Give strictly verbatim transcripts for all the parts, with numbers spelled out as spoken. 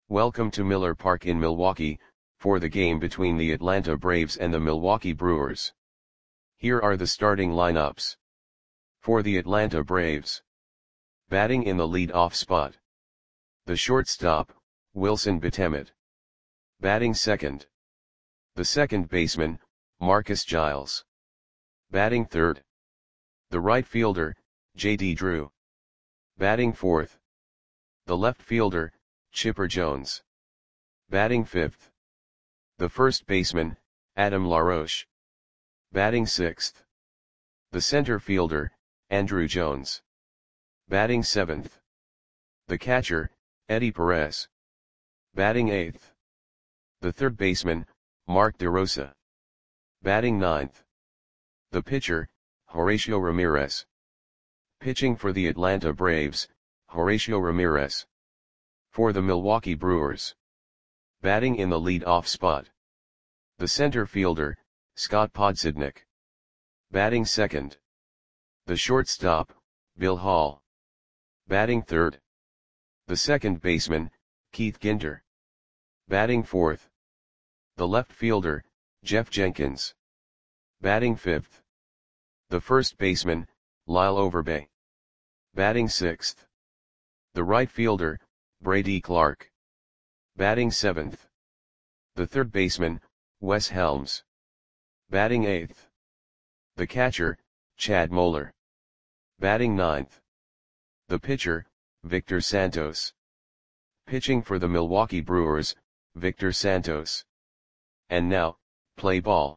Welcome to Miller Park in Milwaukee, for the game between the Atlanta Braves and the Milwaukee Brewers. Here are the starting lineups. For the Atlanta Braves. Batting in the lead-off spot. The shortstop, Wilson Betemit. Batting second. The second baseman, Marcus Giles. Batting third. The right fielder, J D Drew. Batting fourth. The left fielder, Chipper Jones. Batting fifth. The first baseman, Adam LaRoche. Batting sixth. The center fielder, Andruw Jones. Batting seventh. The catcher, Eddie Perez. Batting eighth. The third baseman, Mark DeRosa. Batting ninth. The pitcher, Horacio Ramirez. Pitching for the Atlanta Braves, Horacio Ramirez. For the Milwaukee Brewers. Batting in the lead-off spot. The center fielder, Scott Podsednik. Batting second. The shortstop, Bill Hall. Batting third. The second baseman, Keith Ginter. Batting fourth. The left fielder, Jeff Jenkins. Batting fifth. The first baseman, Lyle Overbay. Batting sixth. The right fielder, Brady Clark. Batting seventh. The third baseman, Wes Helms. Batting eighth. The catcher, Chad Moeller. Batting ninth. The pitcher, Victor Santos. Pitching for the Milwaukee Brewers, Victor Santos. And now, play ball.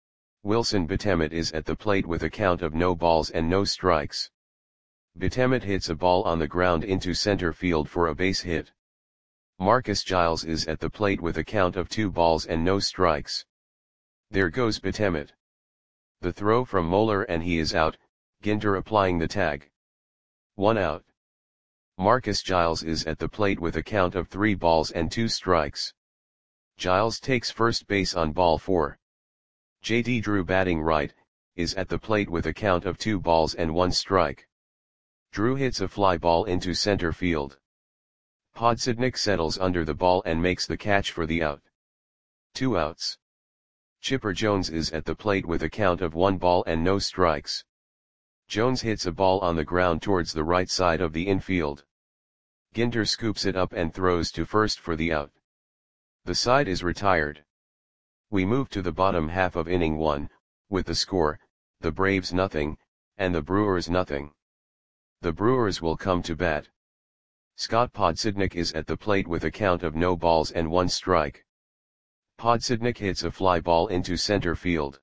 Wilson Betemit is at the plate with a count of no balls and no strikes. Betemit hits a ball on the ground into center field for a base hit. Marcus Giles is at the plate with a count of two balls and no strikes. There goes Betemit. The throw from Moeller and he is out, Ginter applying the tag. One out. Marcus Giles is at the plate with a count of three balls and two strikes. Giles takes first base on ball four. J D Drew batting right, is at the plate with a count of two balls and one strike. Drew hits a fly ball into center field. Podsednik settles under the ball and makes the catch for the out. Two outs. Chipper Jones is at the plate with a count of one ball and no strikes. Jones hits a ball on the ground towards the right side of the infield. Ginter scoops it up and throws to first for the out. The side is retired. We move to the bottom half of inning one, with the score, the Braves nothing, and the Brewers nothing. The Brewers will come to bat. Scott Podsednik is at the plate with a count of no balls and one strike. Podsednik hits a fly ball into center field.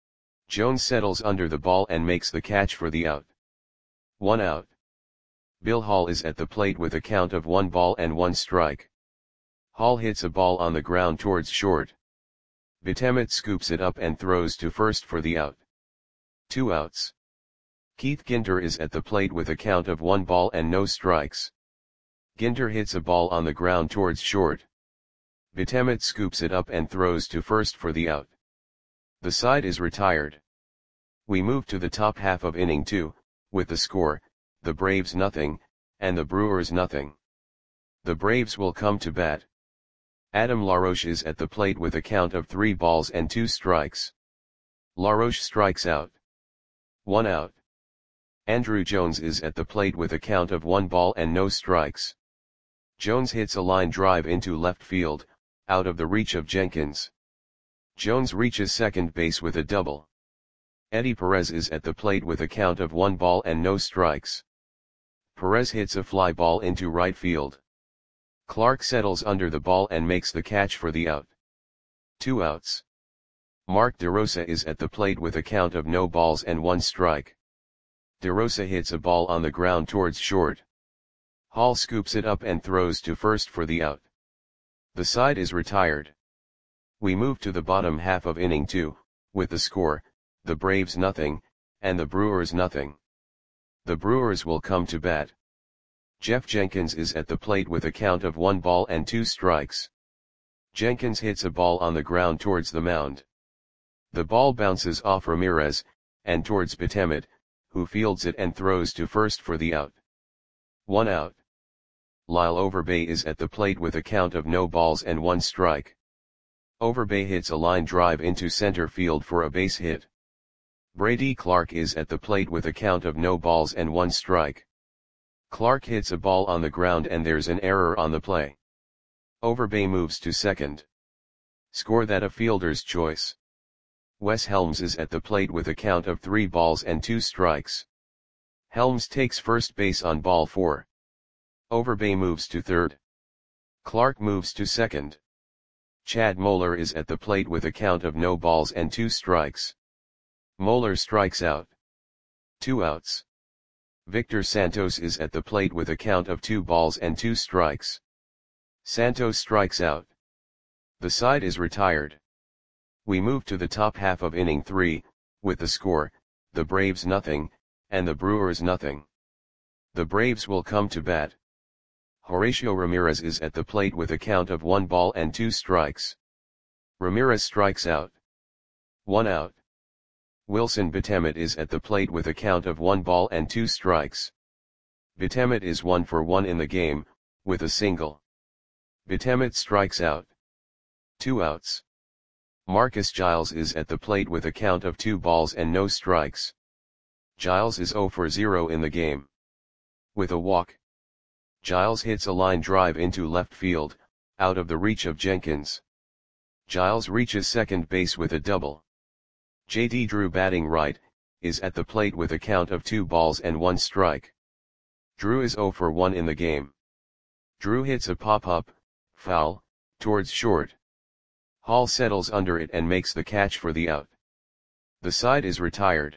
Jones settles under the ball and makes the catch for the out. One out. Bill Hall is at the plate with a count of one ball and one strike. Hall hits a ball on the ground towards short. Betemit scoops it up and throws to first for the out. Two outs. Keith Ginter is at the plate with a count of one ball and no strikes. Ginter hits a ball on the ground towards short. Betemit scoops it up and throws to first for the out. The side is retired. We move to the top half of inning two, with the score, the Braves nothing, and the Brewers nothing. The Braves will come to bat. Adam LaRoche is at the plate with a count of three balls and two strikes. LaRoche strikes out. One out. Andruw Jones is at the plate with a count of one ball and no strikes. Jones hits a line drive into left field, out of the reach of Jenkins. Jones reaches second base with a double. Eddie Perez is at the plate with a count of one ball and no strikes. Perez hits a fly ball into right field. Clark settles under the ball and makes the catch for the out. Two outs. Mark DeRosa is at the plate with a count of no balls and one strike. DeRosa hits a ball on the ground towards short. Hall scoops it up and throws to first for the out. The side is retired. We move to the bottom half of inning two, with the score, the Braves nothing, and the Brewers nothing. The Brewers will come to bat. Jeff Jenkins is at the plate with a count of one ball and two strikes. Jenkins hits a ball on the ground towards the mound. The ball bounces off Ramirez, and towards Betemit, who fields it and throws to first for the out. One out. Lyle Overbay is at the plate with a count of no balls and one strike. Overbay hits a line drive into center field for a base hit. Brady Clark is at the plate with a count of no balls and one strike. Clark hits a ball on the ground and there's an error on the play. Overbay moves to second. Score that a fielder's choice. Wes Helms is at the plate with a count of three balls and two strikes. Helms takes first base on ball four. Overbay moves to third. Clark moves to second. Chad Moeller is at the plate with a count of no balls and two strikes. Moeller strikes out. Two outs. Victor Santos is at the plate with a count of two balls and two strikes. Santos strikes out. The side is retired. We move to the top half of inning three, with the score, the Braves nothing, and the Brewers nothing. The Braves will come to bat. Horacio Ramirez is at the plate with a count of one ball and two strikes. Ramirez strikes out. One out. Wilson Betemet is at the plate with a count of one ball and two strikes. Betemet is one for one in the game, with a single. Betemet strikes out. Two outs. Marcus Giles is at the plate with a count of two balls and no strikes. Giles is zero for zero in the game. With a walk. Giles hits a line drive into left field, out of the reach of Jenkins. Giles reaches second base with a double. J D Drew batting right, is at the plate with a count of two balls and one strike. Drew is zero for one in the game. Drew hits a pop-up, foul, towards short. Hall settles under it and makes the catch for the out. The side is retired.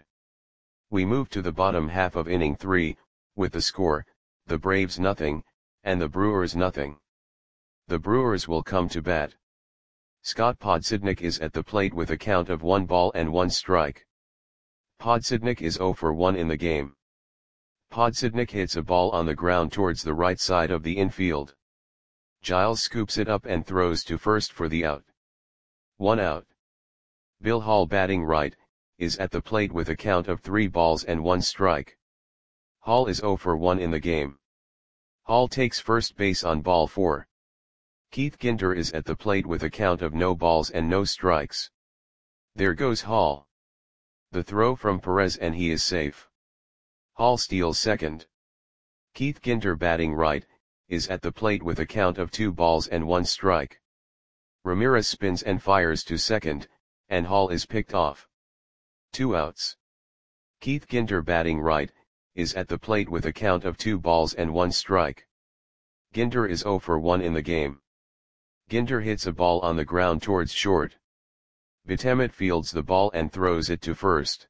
We move to the bottom half of inning three, with the score, the Braves nothing, and the Brewers nothing. The Brewers will come to bat. Scott Podsednik is at the plate with a count of one ball and one strike. Podsednik is zero for one in the game. Podsednik hits a ball on the ground towards the right side of the infield. Giles scoops it up and throws to first for the out. One out. Bill Hall batting right, is at the plate with a count of three balls and one strike. Hall is zero for one in the game. Hall takes first base on ball four. Keith Ginter is at the plate with a count of no balls and no strikes. There goes Hall. The throw from Perez and he is safe. Hall steals second. Keith Ginter batting right, is at the plate with a count of two balls and one strike. Ramirez spins and fires to second, and Hall is picked off. Two outs. Keith Ginter batting right, is at the plate with a count of two balls and one strike. Ginter is zero for one in the game. Ginter hits a ball on the ground towards short. Betemet fields the ball and throws it to first.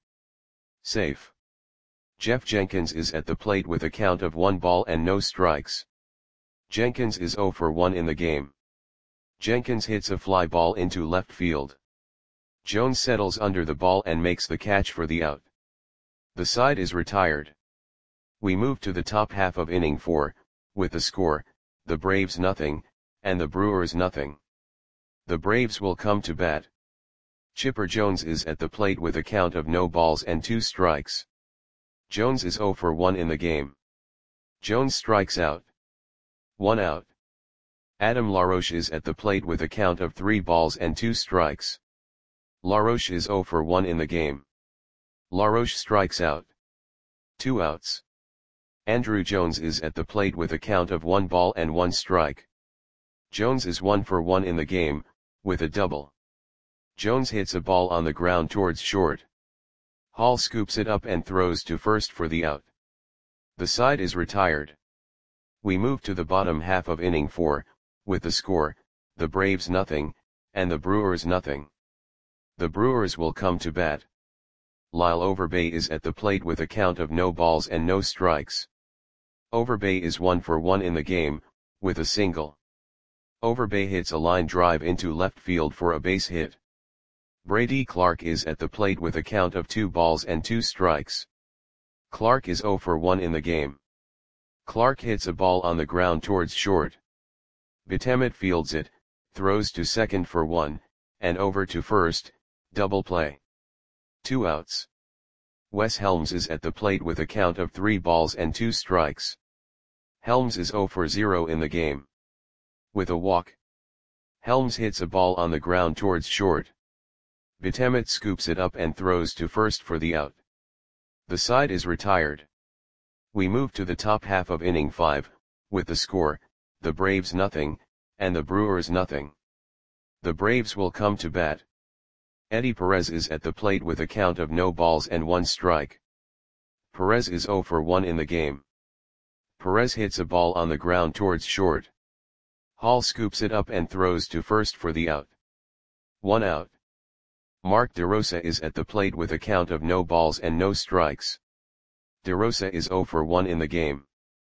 Safe. Jeff Jenkins is at the plate with a count of one ball and no strikes. Jenkins is zero for one in the game. Jenkins hits a fly ball into left field. Jones settles under the ball and makes the catch for the out. The side is retired. We move to the top half of inning four, with the score, the Braves nothing, and the Brewers nothing. The Braves will come to bat. Chipper Jones is at the plate with a count of no balls and two strikes. Jones is zero for one in the game. Jones strikes out. One out. Adam LaRoche is at the plate with a count of three balls and two strikes. LaRoche is zero for one in the game. LaRoche strikes out. Two outs. Andrew Jones is at the plate with a count of one ball and one strike. Jones is one for one in the game, with a double. Jones hits a ball on the ground towards short. Hall scoops it up and throws to first for the out. The side is retired. We move to the bottom half of inning four, with the score, the Braves nothing, and the Brewers nothing. The Brewers will come to bat. Lyle Overbay is at the plate with a count of no balls and no strikes. Overbay is one for one in the game, with a single. Overbay hits a line drive into left field for a base hit. Brady Clark is at the plate with a count of two balls and two strikes. Clark is zero for one in the game. Clark hits a ball on the ground towards short. Betemet fields it, throws to second for one, and over to first, double play. Two outs. Wes Helms is at the plate with a count of three balls and two strikes. Helms is zero for zero in the game. With a walk. Helms hits a ball on the ground towards short. Betemet scoops it up and throws to first for the out. The side is retired. We move to the top half of inning five, with the score, the Braves nothing, and the Brewers nothing. The Braves will come to bat. Eddie Perez is at the plate with a count of no balls and one strike. Perez is zero for one in the game. Perez hits a ball on the ground towards short. Hall scoops it up and throws to first for the out. One out. Mark DeRosa is at the plate with a count of no balls and no strikes. DeRosa is zero for one in the game.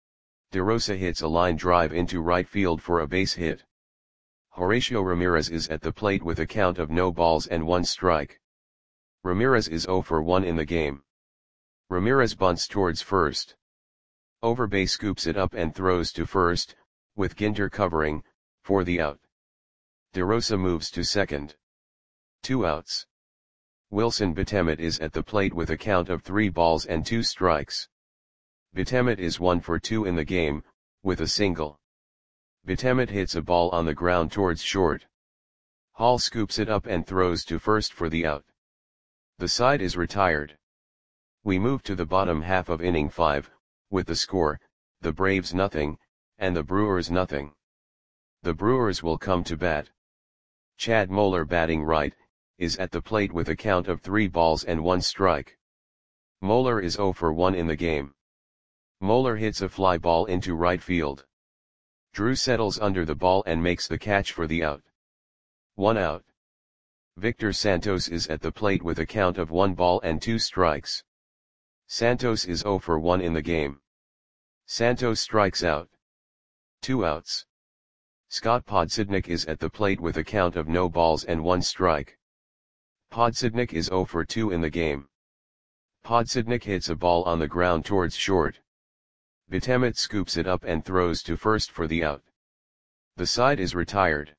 DeRosa hits a line drive into right field for a base hit. Horacio Ramirez is at the plate with a count of no balls and one strike. Ramirez is zero for one in the game. Ramirez bunts towards first. Overbay scoops it up and throws to first, with Ginter covering, for the out. DeRosa moves to second. Two outs. Wilson Betemet is at the plate with a count of three balls and two strikes. Betemet is one for two in the game, with a single. Betemet hits a ball on the ground towards short. Hall scoops it up and throws to first for the out. The side is retired. We move to the bottom half of inning five, with the score, the Braves nothing, and the Brewers nothing. The Brewers will come to bat. Chad Moeller, batting right, is at the plate with a count of three balls and one strike. Moeller is zero for one in the game. Moeller hits a fly ball into right field. Drew settles under the ball and makes the catch for the out. One out. Victor Santos is at the plate with a count of one ball and two strikes. Santos is zero for one in the game. Santos strikes out. Two outs. Scott Podsednik is at the plate with a count of no balls and one strike. Podsednik is zero for two in the game. Podsednik hits a ball on the ground towards short. Betemet scoops it up and throws to first for the out. The side is retired.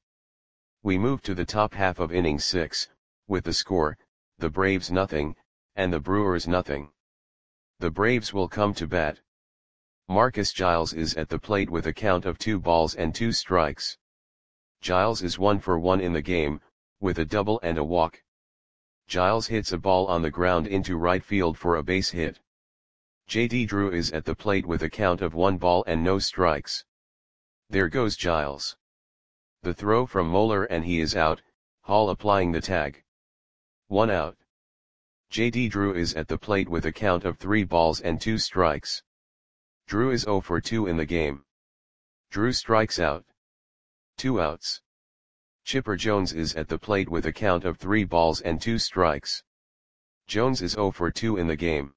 We move to the top half of inning six, with the score, the Braves nothing, and the Brewers nothing. The Braves will come to bat. Marcus Giles is at the plate with a count of two balls and two strikes. Giles is one for one in the game, with a double and a walk. Giles hits a ball on the ground into right field for a base hit. J D Drew is at the plate with a count of one ball and no strikes. There goes Giles. The throw from Moeller and he is out, Hall applying the tag. One out. J D Drew is at the plate with a count of three balls and two strikes. Drew is zero for two in the game. Drew strikes out. Two outs. Chipper Jones is at the plate with a count of three balls and two strikes. Jones is zero for two in the game.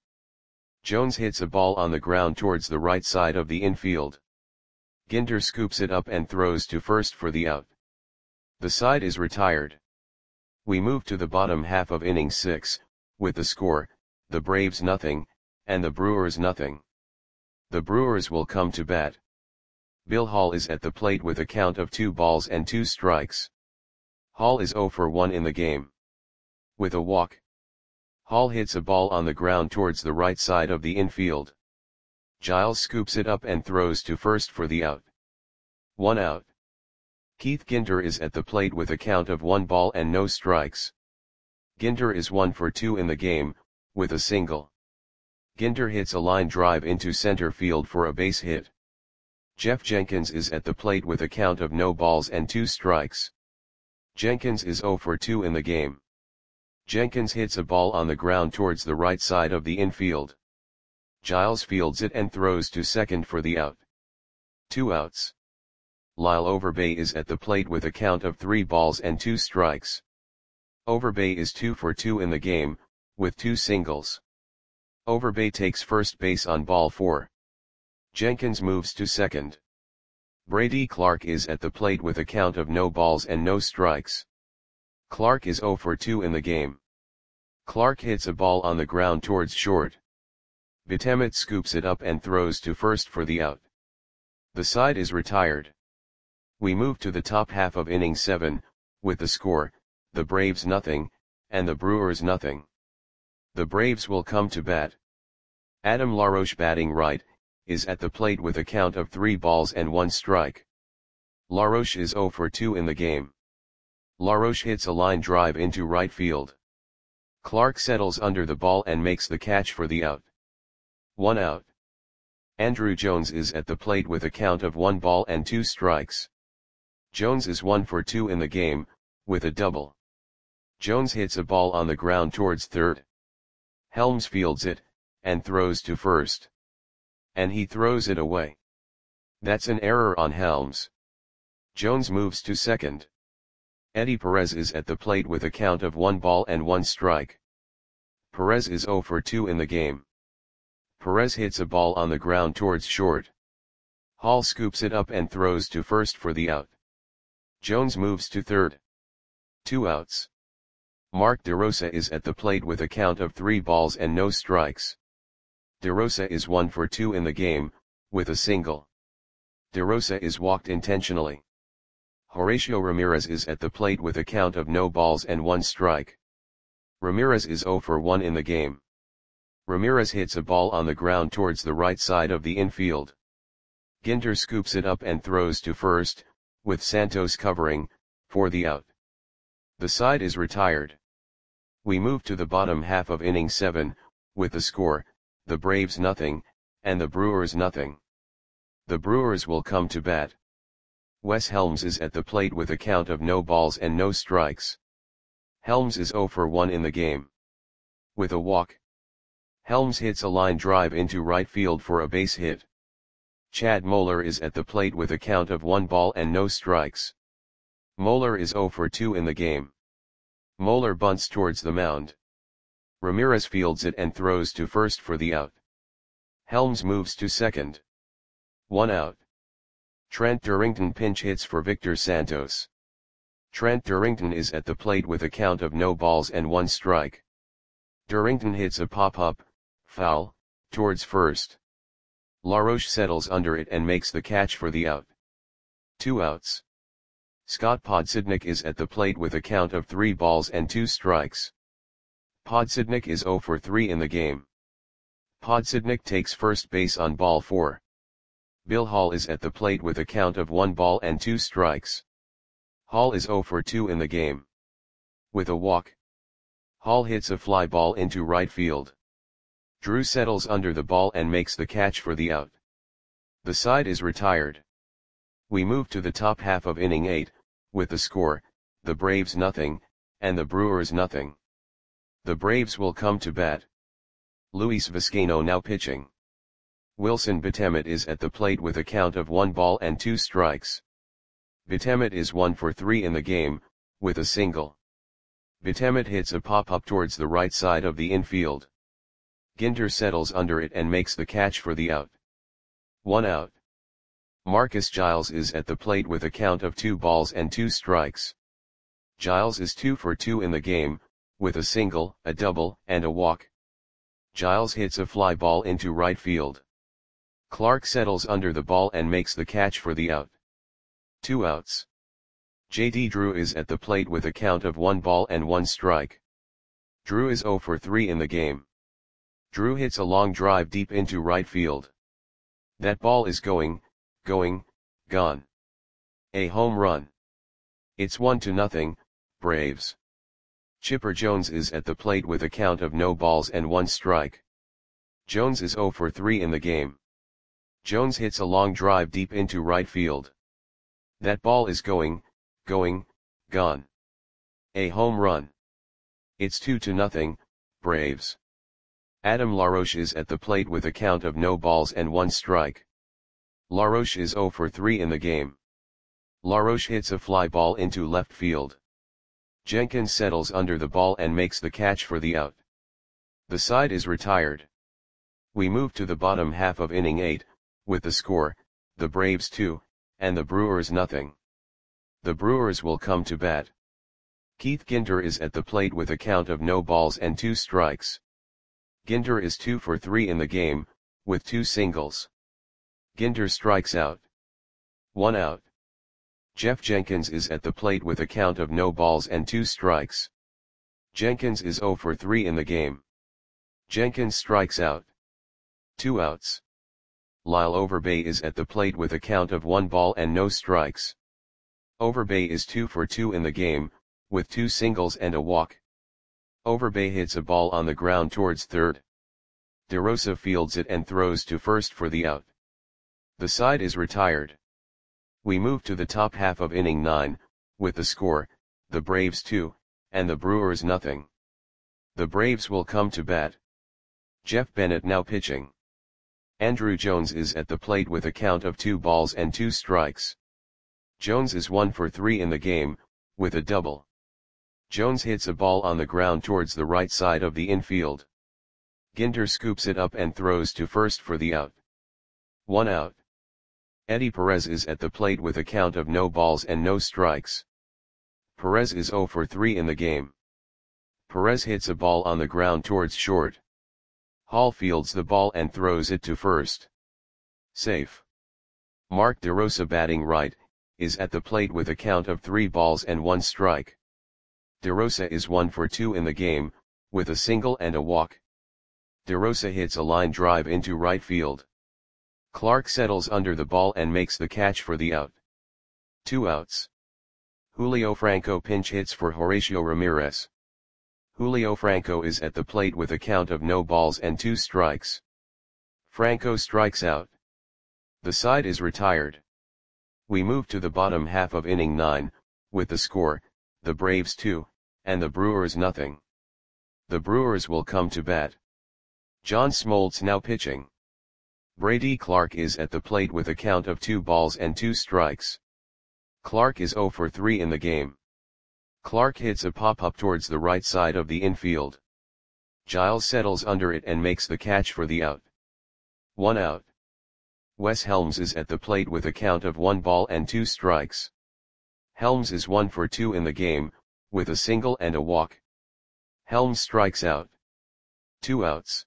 Jones hits a ball on the ground towards the right side of the infield. Ginter scoops it up and throws to first for the out. The side is retired. We move to the bottom half of inning six, with the score, the Braves nothing, and the Brewers nothing. The Brewers will come to bat. Bill Hall is at the plate with a count of two balls and two strikes. Hall is zero for one in the game. With a walk. Hall hits a ball on the ground towards the right side of the infield. Giles scoops it up and throws to first for the out. One out. Keith Ginter is at the plate with a count of one ball and no strikes. Ginter is one for two in the game, with a single. Ginter hits a line drive into center field for a base hit. Jeff Jenkins is at the plate with a count of no balls and two strikes. Jenkins is zero for two in the game. Jenkins hits a ball on the ground towards the right side of the infield. Giles fields it and throws to second for the out. Two outs. Lyle Overbay is at the plate with a count of three balls and two strikes. Overbay is two for two in the game, with two singles. Overbay takes first base on ball four. Jenkins moves to second. Brady Clark is at the plate with a count of no balls and no strikes. Clark is zero for two in the game. Clark hits a ball on the ground towards short. Betemet scoops it up and throws to first for the out. The side is retired. We move to the top half of inning seven, with the score, the Braves nothing, and the Brewers nothing. The Braves will come to bat. Adam LaRoche, batting right, is at the plate with a count of three balls and one strike. Laroche is zero for two in the game. Laroche hits a line drive into right field. Clark settles under the ball and makes the catch for the out. One out. Andruw Jones is at the plate with a count of one ball and two strikes. Jones is one for two in the game, with a double. Jones hits a ball on the ground towards third. Helms fields it, and throws to first. And he throws it away. That's an error on Helms. Jones moves to second. Eddie Perez is at the plate with a count of one ball and one strike. Perez is zero for two in the game. Perez hits a ball on the ground towards short. Hall scoops it up and throws to first for the out. Jones moves to third. Two outs. Mark DeRosa is at the plate with a count of three balls and no strikes. DeRosa is one for two in the game, with a single. DeRosa is walked intentionally. Horacio Ramirez is at the plate with a count of no balls and one strike. Ramirez is zero for one in the game. Ramirez hits a ball on the ground towards the right side of the infield. Ginter scoops it up and throws to first, with Santos covering, for the out. The side is retired. We move to the bottom half of inning seven, with the score, the Braves nothing, and the Brewers nothing. The Brewers will come to bat. Wes Helms is at the plate with a count of no balls and no strikes. Helms is zero for one in the game. With a walk. Helms hits a line drive into right field for a base hit. Chad Moeller is at the plate with a count of one ball and no strikes. Moeller is zero for two in the game. Moeller bunts towards the mound. Ramirez fields it and throws to first for the out. Helms moves to second. One out. Trent Durrington pinch hits for Victor Santos. Trent Durrington is at the plate with a count of no balls and one strike. Durrington hits a pop-up, foul, towards first. Laroche settles under it and makes the catch for the out. Two outs. Scott Podsednik is at the plate with a count of three balls and two strikes. Podsednik is zero for three in the game. Podsednik takes first base on ball four. Bill Hall is at the plate with a count of one ball and two strikes. Hall is zero for two in the game. With a walk. Hall hits a fly ball into right field. Drew settles under the ball and makes the catch for the out. The side is retired. We move to the top half of inning eight, with the score, the Braves nothing, and the Brewers nothing. The Braves will come to bat. Luis Vizcaino now pitching. Wilson Betemit is at the plate with a count of one ball and two strikes. Betemit is one for three in the game, with a single. Betemit hits a pop-up towards the right side of the infield. Ginter settles under it and makes the catch for the out. One out. Marcus Giles is at the plate with a count of two balls and two strikes. Giles is two for two in the game, with a single, a double, and a walk. Giles hits a fly ball into right field. Clark settles under the ball and makes the catch for the out. Two outs. J D Drew is at the plate with a count of one ball and one strike. Drew is zero for three in the game. Drew hits a long drive deep into right field. That ball is going, going, gone. A home run. It's one to nothing, Braves. Chipper Jones is at the plate with a count of no balls and one strike. Jones is zero for three in the game. Jones hits a long drive deep into right field. That ball is going, going, gone. A home run. It's two to nothing, Braves. Adam Laroche is at the plate with a count of no balls and one strike. Laroche is zero for three in the game. Laroche hits a fly ball into left field. Jenkins settles under the ball and makes the catch for the out. The side is retired. We move to the bottom half of inning eight, with the score, the Braves two, and the Brewers nothing. The Brewers will come to bat. Keith Ginter is at the plate with a count of no balls and two strikes. Ginter is two for three in the game, with two singles. Ginter strikes out. One out. Jeff Jenkins is at the plate with a count of no balls and two strikes. Jenkins is zero for three in the game. Jenkins strikes out. Two outs. Lyle Overbay is at the plate with a count of one ball and no strikes. Overbay is two for two in the game, with two singles and a walk. Overbay hits a ball on the ground towards third. DeRosa fields it and throws to first for the out. The side is retired. We move to the top half of inning nine, with the score, the Braves two, and the Brewers nothing. The Braves will come to bat. Jeff Bennett now pitching. Andruw Jones is at the plate with a count of two balls and two strikes. Jones is one for three in the game, with a double. Jones hits a ball on the ground towards the right side of the infield. Ginter scoops it up and throws to first for the out. One out. Eddie Perez is at the plate with a count of no balls and no strikes. Perez is zero for three in the game. Perez hits a ball on the ground towards short. Hall fields the ball and throws it to first. Safe. Mark DeRosa, batting right, is at the plate with a count of three balls and one strike. DeRosa is one for two in the game, with a single and a walk. DeRosa hits a line drive into right field. Clark settles under the ball and makes the catch for the out. Two outs. Julio Franco pinch hits for Horacio Ramirez. Julio Franco is at the plate with a count of no balls and two strikes. Franco strikes out. The side is retired. We move to the bottom half of inning nine, with the score, the Braves two, and the Brewers nothing. The Brewers will come to bat. John Smoltz now pitching. Brady Clark is at the plate with a count of two balls and two strikes. Clark is zero for three in the game. Clark hits a pop-up towards the right side of the infield. Giles settles under it and makes the catch for the out. One out. Wes Helms is at the plate with a count of one ball and two strikes. Helms is one for two in the game, with a single and a walk. Helms strikes out. Two outs.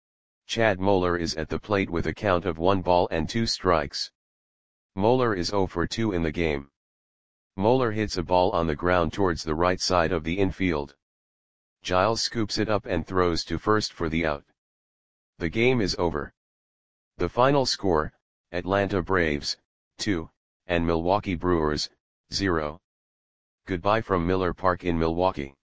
Chad Moeller is at the plate with a count of one ball and two strikes. Moeller is zero for two in the game. Moeller hits a ball on the ground towards the right side of the infield. Giles scoops it up and throws to first for the out. The game is over. The final score, Atlanta Braves, two, and Milwaukee Brewers, zero. Goodbye from Miller Park in Milwaukee.